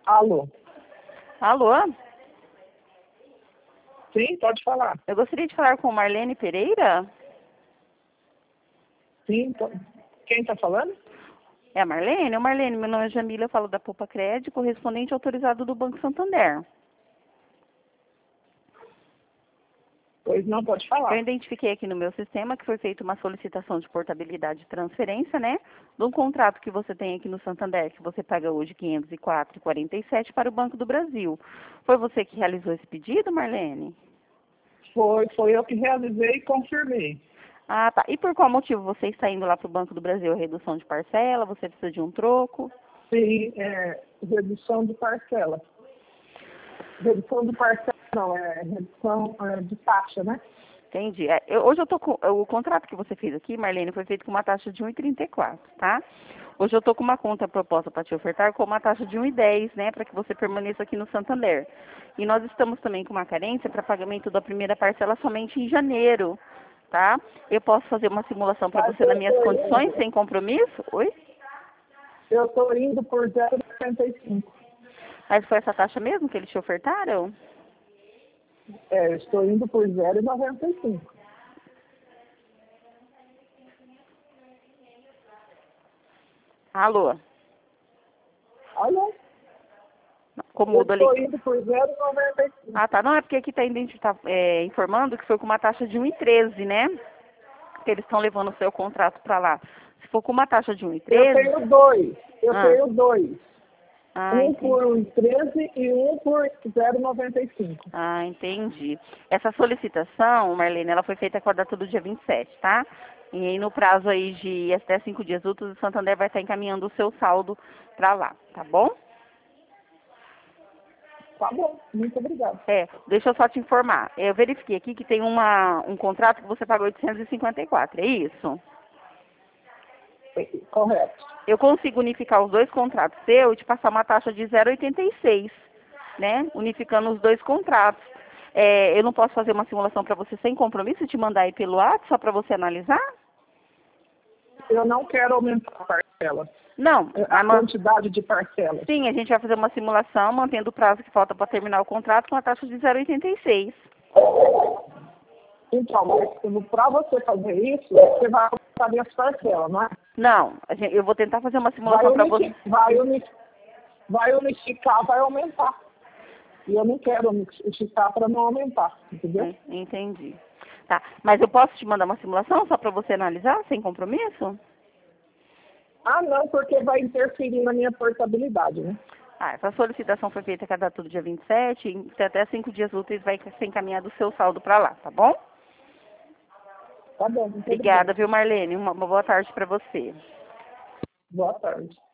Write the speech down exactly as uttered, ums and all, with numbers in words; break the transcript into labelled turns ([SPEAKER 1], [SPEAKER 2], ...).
[SPEAKER 1] Alô?
[SPEAKER 2] Alô?
[SPEAKER 1] Sim, pode falar.
[SPEAKER 2] Eu gostaria de falar com Marlene Pereira.
[SPEAKER 1] Sim, tô... quem está falando?
[SPEAKER 2] É a Marlene? Ô Marlene, meu nome é Jamila, eu falo da Poupa Crédito, correspondente autorizado do Banco Santander.
[SPEAKER 1] Pois não, pode
[SPEAKER 2] Eu
[SPEAKER 1] falar.
[SPEAKER 2] identifiquei aqui no meu sistema que foi feita uma solicitação de portabilidade e transferência, né? De um contrato que você tem aqui no Santander, que você paga hoje quinhentos e quatro reais e quarenta e sete centavos para o Banco do Brasil. Foi você que realizou esse pedido, Marlene?
[SPEAKER 1] Foi, foi eu que realizei e confirmei.
[SPEAKER 2] Ah, tá. E por qual motivo você está indo lá para o Banco do Brasil? Redução de parcela? Você precisa de um troco?
[SPEAKER 1] Sim, é, redução de parcela. Redução de parcela não, é redução é, de taxa, né?
[SPEAKER 2] Entendi. É, eu- hoje eu tô com o contrato que você fez aqui, Marlene, foi feito com uma taxa de um e trinta e quatro, tá? Hoje eu tô com uma conta proposta para te ofertar com uma taxa de um e dez, né, para que você permaneça aqui no Santander. E nós estamos também com uma carência para pagamento da primeira parcela somente em janeiro, tá? Eu posso fazer uma simulação para
[SPEAKER 1] Mas
[SPEAKER 2] você nas
[SPEAKER 1] eu
[SPEAKER 2] minhas
[SPEAKER 1] estou
[SPEAKER 2] condições,
[SPEAKER 1] indo,
[SPEAKER 2] sem compromisso? Oi?
[SPEAKER 1] eu estou indo por zero vírgula noventa e cinco.
[SPEAKER 2] Mas foi essa taxa mesmo que eles te ofertaram?
[SPEAKER 1] É, eu estou indo por zero vírgula noventa e cinco.
[SPEAKER 2] Alô?
[SPEAKER 1] Olha,
[SPEAKER 2] Como
[SPEAKER 1] eu
[SPEAKER 2] mudo ali.
[SPEAKER 1] estou indo por zero vírgula noventa e cinco.
[SPEAKER 2] Ah, tá. Não, é porque aqui está tá, é, informando que foi com uma taxa de um e treze, né? Que eles estão levando o seu contrato para lá. Se for com uma taxa de um e
[SPEAKER 1] Eu
[SPEAKER 2] treze...
[SPEAKER 1] tenho dois. Eu
[SPEAKER 2] Ah,
[SPEAKER 1] tenho dois.
[SPEAKER 2] ah,
[SPEAKER 1] Um
[SPEAKER 2] entendi.
[SPEAKER 1] por um e treze e um por zero vírgula noventa e cinco.
[SPEAKER 2] Ah, entendi. Essa solicitação, Marlene, ela foi feita com a data do dia vinte e sete, tá? E aí no prazo aí de até cinco dias úteis, o Santander vai estar encaminhando o seu saldo para lá, tá bom?
[SPEAKER 1] Tá bom, muito obrigada.
[SPEAKER 2] É, deixa eu só te informar. Eu verifiquei aqui que tem uma, um contrato que você pagou oitocentos e cinquenta e quatro, é isso?
[SPEAKER 1] Correto.
[SPEAKER 2] Eu consigo unificar os dois contratos seu e te passar uma taxa de zero vírgula oitenta e seis, né? Unificando os dois contratos. É, eu não posso fazer uma simulação para você sem compromisso e te mandar aí pelo WhatsApp só para você analisar?
[SPEAKER 1] Eu não quero aumentar a parcela.
[SPEAKER 2] Não,
[SPEAKER 1] A
[SPEAKER 2] a man-
[SPEAKER 1] quantidade de parcelas.
[SPEAKER 2] sim, a gente vai fazer uma simulação mantendo o prazo que falta para terminar o contrato com a taxa de zero vírgula oitenta e seis.
[SPEAKER 1] Então, para você fazer isso, você vai aumentar minhas parcelas, não é?
[SPEAKER 2] Não, a gente- eu vou tentar fazer uma
[SPEAKER 1] Vai
[SPEAKER 2] simulação para você.
[SPEAKER 1] unificar, vai, uni, vai unificar, vai aumentar. E eu não quero unificar para não aumentar, entendeu?
[SPEAKER 2] Hum, Entendi. Tá, mas eu posso te mandar uma simulação só para você analisar, sem compromisso?
[SPEAKER 1] Ah, não, porque vai interferir na minha portabilidade, né?
[SPEAKER 2] Ah, essa solicitação foi feita cada tudo dia vinte e sete, e até cinco dias úteis vai ser encaminhado o seu saldo para lá, tá bom?
[SPEAKER 1] Tá bom, muito
[SPEAKER 2] Obrigada,
[SPEAKER 1] obrigada.
[SPEAKER 2] viu, Marlene? Uma uma boa tarde para você.
[SPEAKER 1] Boa tarde.